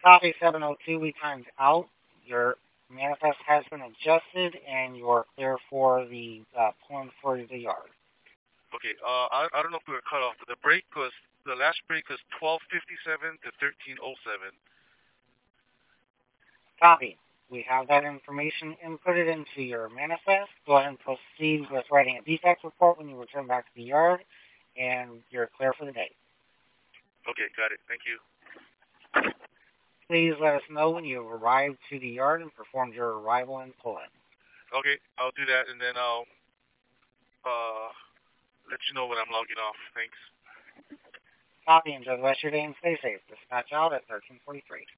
Copy 702, we timed out. Your manifest has been adjusted, and you're clear for the pulling for the yard. Okay. I don't know if we were cut off, but the last break was 12:57 to 13:07. Copy. We have that information inputted into your manifest. Go ahead and proceed with writing a defect report when you return back to the yard, and you're clear for the day. Okay, got it. Thank you. Please let us know when you have arrived to the yard and performed your arrival and pull-in. Okay, I'll do that, and then I'll uh let you know when I'm logging off. Thanks. Copy. Enjoy the rest of your day and stay safe. Dispatch out at 1343.